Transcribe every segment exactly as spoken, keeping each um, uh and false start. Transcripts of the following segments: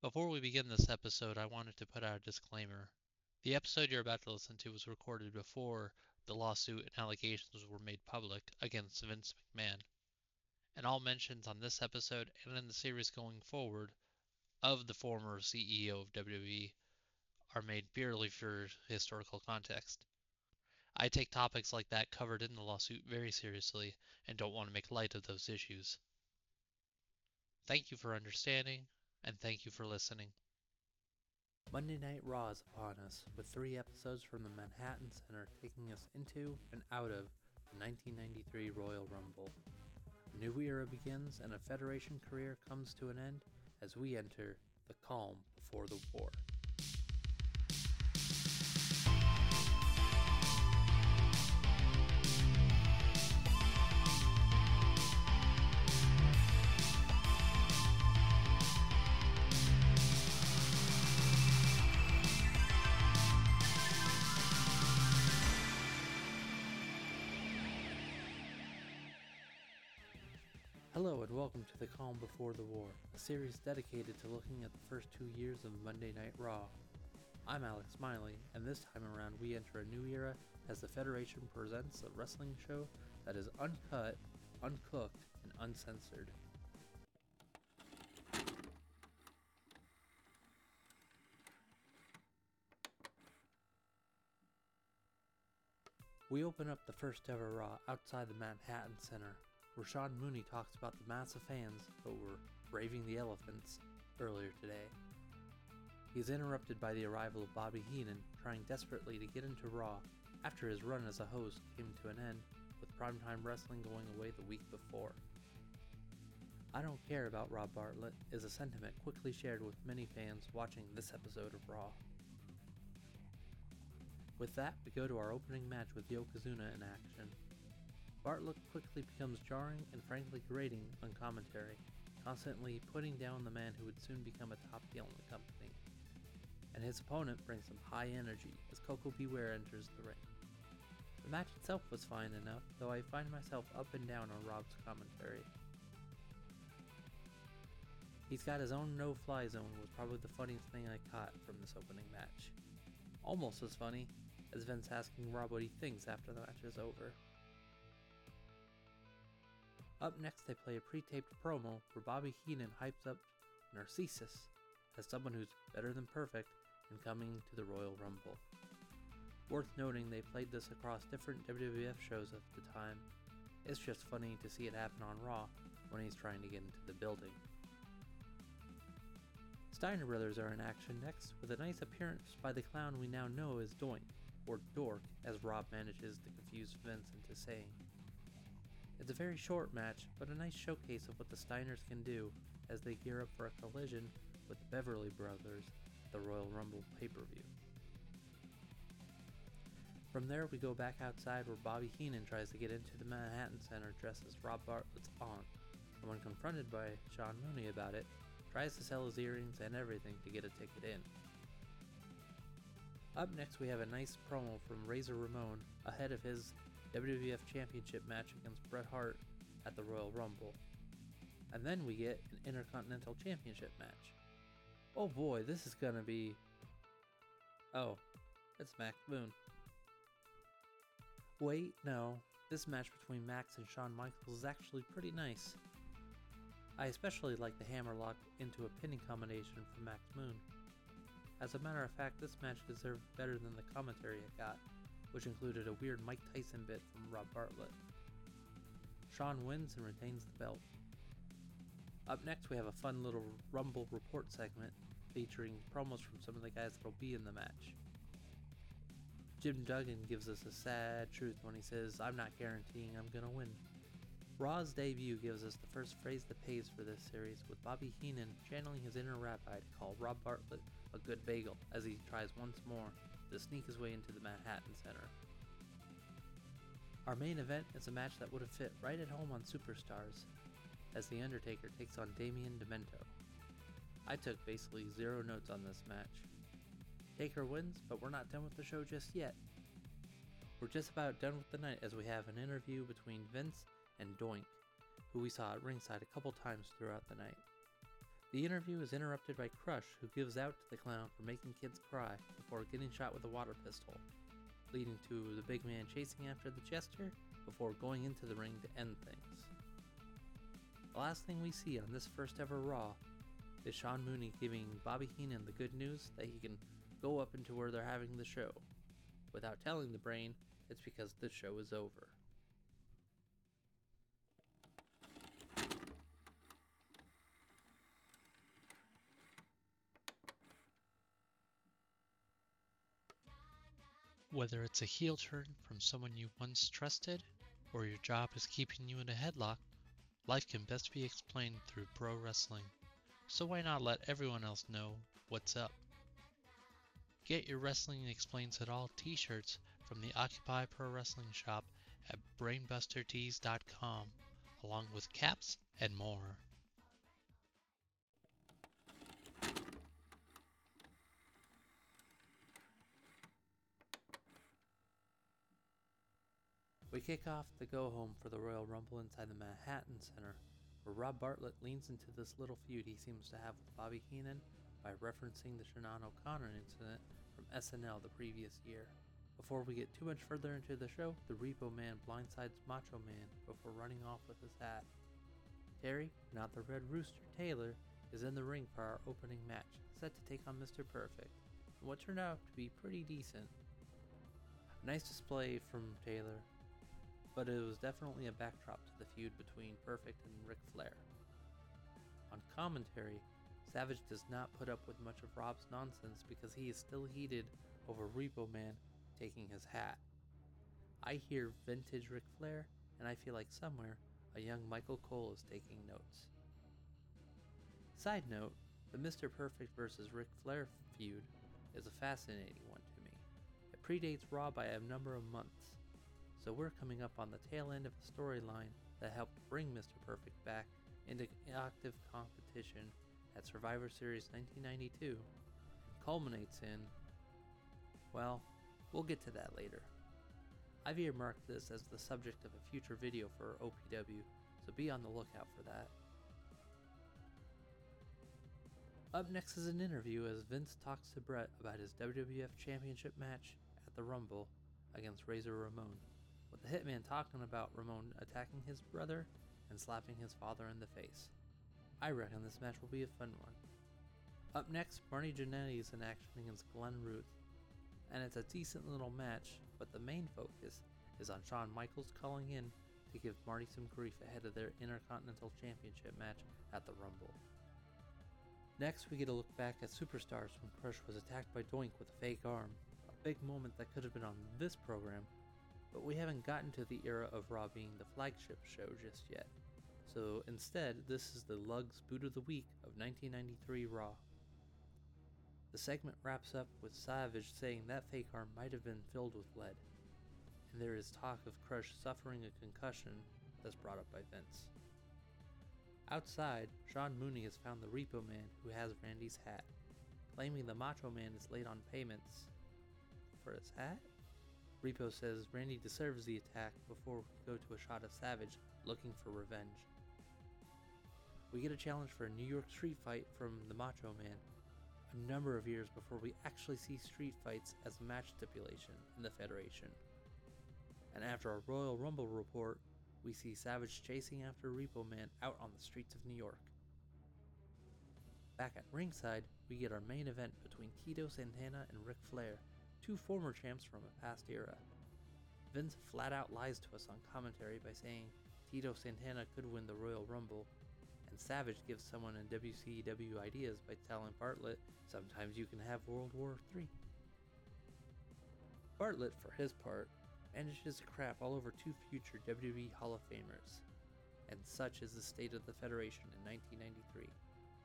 Before we begin this episode, I wanted to put out a disclaimer. The episode you're about to listen to was recorded before the lawsuit and allegations were made public against Vince McMahon, and all mentions on this episode and in the series going forward of the former C E O of W W E are made purely for historical context. I take topics like that covered in the lawsuit very seriously and don't want to make light of those issues. Thank you for understanding, and thank you for listening. Monday Night Raw is upon us, with three episodes from the Manhattan Center taking us into and out of the nineteen ninety-three Royal Rumble. A new era begins and a Federation career comes to an end as we enter the calm before the war. Hello and welcome to The Calm Before the War, a series dedicated to looking at the first two years of Monday Night Raw. I'm Alex Smiley, and this time around we enter a new era as the Federation presents a wrestling show that is uncut, uncooked, and uncensored. We open up the first ever Raw outside the Manhattan Center, where Sean Mooney talks about the massive fans who were braving the elephants earlier today. He is interrupted by the arrival of Bobby Heenan, trying desperately to get into Raw after his run as a host came to an end, with Primetime Wrestling going away the week before. I don't care about Rob Bartlett is a sentiment quickly shared with many fans watching this episode of Raw. With that, we go to our opening match with Yokozuna in action. Bartlett quickly becomes jarring and frankly grating on commentary, constantly putting down the man who would soon become a top heel in the company. And his opponent brings some high energy as Koko B. Ware enters the ring. The match itself was fine enough, though I find myself up and down on Rob's commentary. He's got his own no-fly zone was probably the funniest thing I caught from this opening match. Almost as funny as Vince asking Rob what he thinks after the match is over. Up next, they play a pre-taped promo where Bobby Heenan hypes up Narcissus as someone who's better than perfect in coming to the Royal Rumble. Worth noting, they played this across different W W F shows at the time. It's just funny to see it happen on Raw when he's trying to get into the building. Steiner Brothers are in action next with a nice appearance by the clown we now know as Doink, or Dork, as Rob manages to confuse Vince into saying. It's a very short match, but a nice showcase of what the Steiners can do as they gear up for a collision with the Beverly Brothers at the Royal Rumble pay-per-view. From there, we go back outside where Bobby Heenan tries to get into the Manhattan Center dressed as Rob Bartlett's aunt, and when confronted by Sean Mooney about it, tries to sell his earrings and everything to get a ticket in. Up next, we have a nice promo from Razor Ramon ahead of his W W F Championship match against Bret Hart at the Royal Rumble. And then we get an Intercontinental Championship match. Oh boy, this is gonna be... Oh, it's Max Moon. Wait, no. This match between Max and Shawn Michaels is actually pretty nice. I especially like the hammerlock into a pinning combination from Max Moon. As a matter of fact, this match deserved better than the commentary it got, which included a weird Mike Tyson bit from Rob Bartlett. Shawn wins and retains the belt. Up next, we have a fun little Rumble report segment featuring promos from some of the guys that'll be in the match. Jim Duggan gives us a sad truth when he says, "I'm not guaranteeing I'm gonna win." Raw's debut gives us the first phrase that pays for this series, with Bobby Heenan channeling his inner rabbi to call Rob Bartlett a good bagel as he tries once more to sneak his way into the Manhattan Center. Our main event is a match that would have fit right at home on Superstars, as The Undertaker takes on Damien Demento. I took basically zero notes on this match. Taker wins, but we're not done with the show just yet. We're just about done with the night as we have an interview between Vince and Doink, who we saw at ringside a couple times throughout the night. The interview is interrupted by Crush, who gives out to the clown for making kids cry before getting shot with a water pistol, leading to the big man chasing after the jester before going into the ring to end things. The last thing we see on this first ever Raw is Sean Mooney giving Bobby Heenan the good news that he can go up into where they're having the show, without telling the Brain it's because the show is over. Whether it's a heel turn from someone you once trusted, or your job is keeping you in a headlock, life can best be explained through pro wrestling. So why not let everyone else know what's up? Get your Wrestling Explains It All t-shirts from the Occupy Pro Wrestling shop at brainbuster tees dot com, along with caps and more. We kick off the go-home for the Royal Rumble inside the Manhattan Center, where Rob Bartlett leans into this little feud he seems to have with Bobby Heenan by referencing the Shannon O'Connor incident from S N L the previous year. Before we get too much further into the show, the Repo Man blindsides Macho Man before running off with his hat. Terry, not the Red Rooster Taylor, is in the ring for our opening match, set to take on Mister Perfect, in what turned out to be pretty decent. A nice display from Taylor, but it was definitely a backdrop to the feud between Perfect and Ric Flair. On commentary, Savage does not put up with much of Rob's nonsense because he is still heated over Repo Man taking his hat. I hear vintage Ric Flair, and I feel like somewhere a young Michael Cole is taking notes. Side note, the Mister Perfect versus Ric Flair feud is a fascinating one to me. It predates Raw by a number of months, so we're coming up on the tail end of a storyline that helped bring Mister Perfect back into active competition at Survivor Series nineteen ninety-two, and culminates in, well, we'll get to that later. I've earmarked this as the subject of a future video for O P W, so be on the lookout for that. Up next is an interview as Vince talks to Bret about his W W F Championship match at the Rumble against Razor Ramon, with the Hitman talking about Ramon attacking his brother and slapping his father in the face. I reckon this match will be a fun one. Up next, Marty Jannetty is in action against Glenn Ruth, and it's a decent little match, but the main focus is on Shawn Michaels calling in to give Marty some grief ahead of their Intercontinental Championship match at the Rumble. Next, we get a look back at Superstars when Crush was attacked by Doink with a fake arm, a big moment that could have been on this program, but we haven't gotten to the era of Raw being the flagship show just yet. So instead, this is the Lugs Boot of the Week of nineteen ninety-three Raw. The segment wraps up with Savage saying that fake arm might have been filled with lead, and there is talk of Crush suffering a concussion that's brought up by Vince. Outside, Sean Mooney has found the Repo Man who has Randy's hat, claiming the Macho Man is late on payments for his hat. Repo says Randy deserves the attack before we go to a shot of Savage looking for revenge. We get a challenge for a New York street fight from the Macho Man, a number of years before we actually see street fights as a match stipulation in the Federation. And after a Royal Rumble report, we see Savage chasing after Repo Man out on the streets of New York. Back at ringside, we get our main event between Tito Santana and Ric Flair, two former champs from a past era. Vince flat out lies to us on commentary by saying Tito Santana could win the Royal Rumble, and Savage gives someone in W C W ideas by telling Bartlett, sometimes you can have World War Three. Bartlett, for his part, manages to crap all over two future W W E Hall of Famers, and such is the state of the Federation in nineteen ninety-three.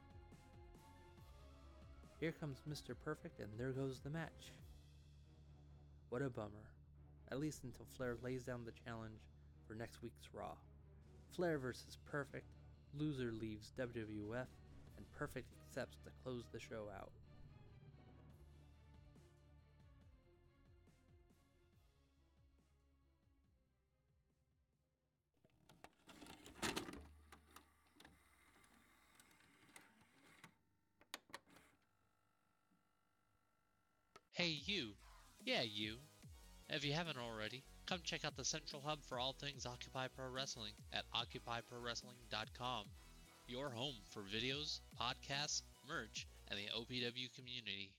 Here comes Mister Perfect, and there goes the match. What a bummer, at least until Flair lays down the challenge for next week's Raw. Flair versus Perfect, loser leaves W W F, and Perfect accepts to close the show out. Hey you! Yeah, you! If you haven't already, come check out the central hub for all things Occupy Pro Wrestling at occupy pro wrestling dot com, your home for videos, podcasts, merch, and the O P W community.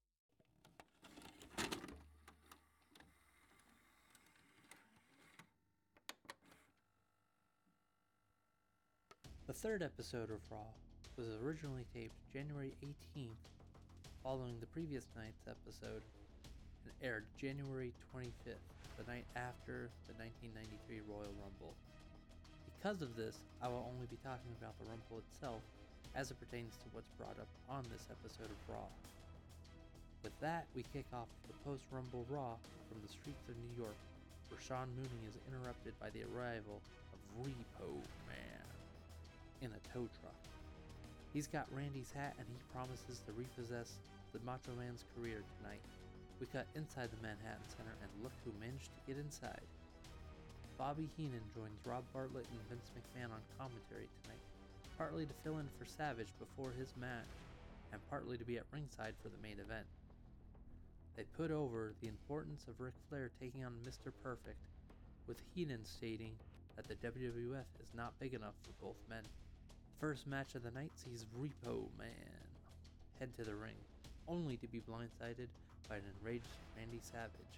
The third episode of Raw was originally taped January eighteenth, following the previous night's episode, and aired January twenty-fifth, the night after the nineteen ninety-three Royal Rumble. Because of this, I will only be talking about the Rumble itself as it pertains to what's brought up on this episode of Raw. With that, we kick off the post-Rumble Raw from the streets of New York, where Sean Mooney is interrupted by the arrival of Repo Man in a tow truck. He's got Randy's hat and he promises to repossess the Macho Man's career tonight. We cut inside the Manhattan Center and look who managed to get inside. Bobby Heenan joins Rob Bartlett and Vince McMahon on commentary tonight, partly to fill in for Savage before his match, and partly to be at ringside for the main event. They put over the importance of Ric Flair taking on Mister Perfect, with Heenan stating that the W W F is not big enough for both men. The first match of the night sees Repo Man head to the ring, only to be blindsided by an enraged Randy Savage.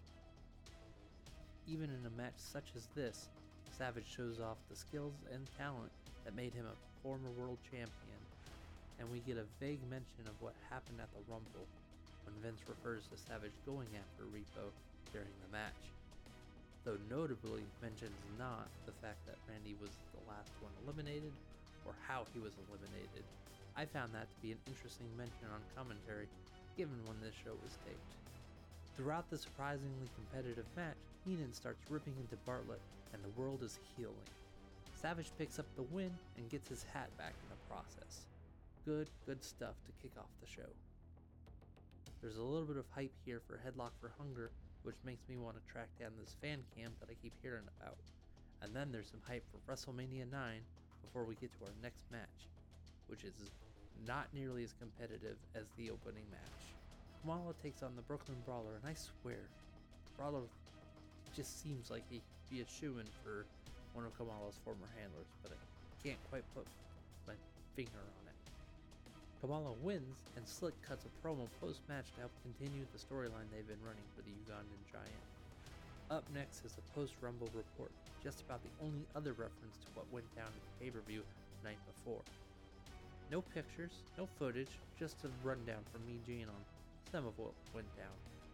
Even in a match such as this, Savage shows off the skills and talent that made him a former world champion, and we get a vague mention of what happened at the Rumble when Vince refers to Savage going after Repo during the match, though notably mentions not the fact that Randy was the last one eliminated or how he was eliminated. I found that to be an interesting mention on commentary, given when this show was taped. Throughout the surprisingly competitive match, Heenan starts ripping into Bartlett, and the world is healing. Savage picks up the win and gets his hat back in the process. Good, good stuff to kick off the show. There's a little bit of hype here for Headlock for Hunger, which makes me want to track down this fan cam that I keep hearing about. And then there's some hype for WrestleMania nine before we get to our next match, which is not nearly as competitive as the opening match. Kamala takes on the Brooklyn Brawler, and I swear, Brawler just seems like he'd be a shoo-in for one of Kamala's former handlers, but I can't quite put my finger on it. Kamala wins, and Slick cuts a promo post-match to help continue the storyline they've been running for the Ugandan Giant. Up next is the post-Rumble report, just about the only other reference to what went down at the pay-per-view the night before. No pictures, no footage, just a rundown from me Gene on some of what went down.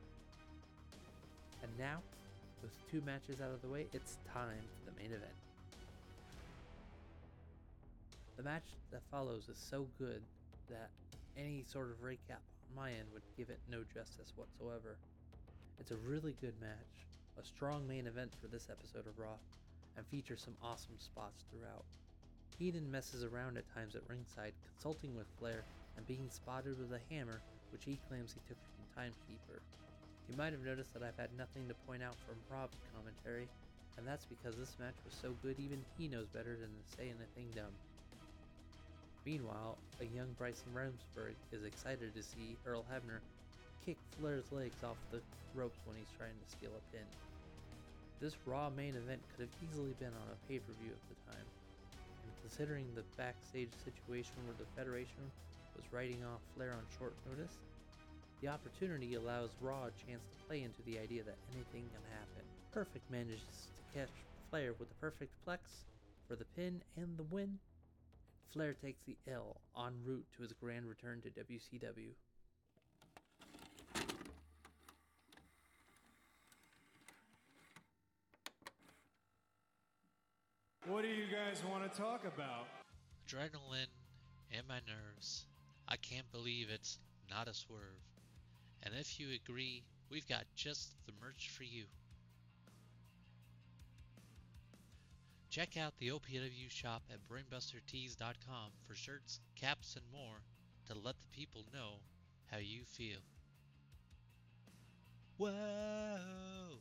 And now, with two matches out of the way, it's time for the main event. The match that follows is so good that any sort of recap on my end would give it no justice whatsoever. It's a really good match, a strong main event for this episode of Raw, and features some awesome spots throughout. Heenan messes around at times at ringside, consulting with Flair and being spotted with a hammer, which he claims he took from Timekeeper. You might have noticed that I've had nothing to point out from Rob's commentary, and that's because this match was so good even he knows better than to say anything dumb. Meanwhile, a young Bryson Remsburg is excited to see Earl Hebner kick Flair's legs off the ropes when he's trying to steal a pin. This Raw main event could have easily been on a pay-per-view at the time, and considering the backstage situation where the Federation was writing off Flair on short notice, the opportunity allows Raw a chance to play into the idea that anything can happen. Perfect manages to catch Flair with the perfect plex for the pin and the win. Flair takes the L en route to his grand return to W C W. What do you guys want to talk about? Adrenaline and my nerves. I can't believe it's not a swerve. And if you agree, we've got just the merch for you. Check out the O P W shop at brainbuster tees dot com for shirts, caps, and more to let the people know how you feel. Whoa!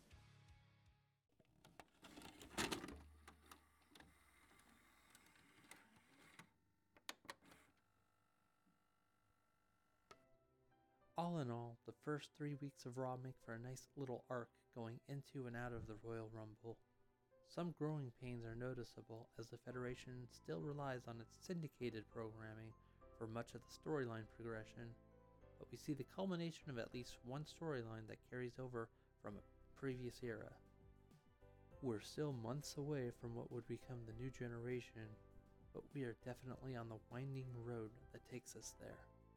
All in all, the first three weeks of Raw make for a nice little arc going into and out of the Royal Rumble. Some growing pains are noticeable as the Federation still relies on its syndicated programming for much of the storyline progression, but we see the culmination of at least one storyline that carries over from a previous era. We're still months away from what would become the new generation, but we are definitely on the winding road that takes us there.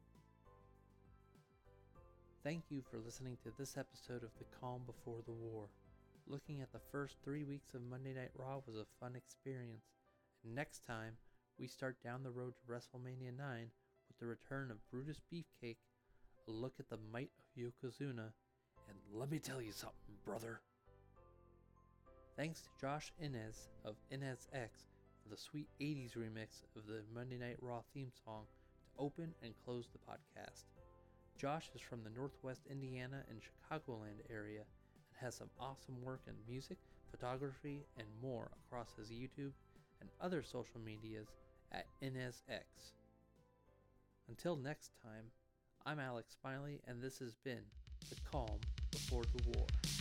Thank you for listening to this episode of The Calm Before the War. Looking at the first three weeks of Monday Night Raw was a fun experience, and next time we start down the road to WrestleMania nine with the return of Brutus Beefcake, a look at the might of Yokozuna, and let me tell you something, brother. Thanks to Josh Inez of Inez X for the sweet eighties remix of the Monday Night Raw theme song to open and close the podcast. Josh is from the Northwest Indiana and Chicagoland area and has some awesome work in music, photography, and more across his YouTube and other social medias at InezX. Until next time, I'm Alex Smiley, and this has been The Calm Before the War.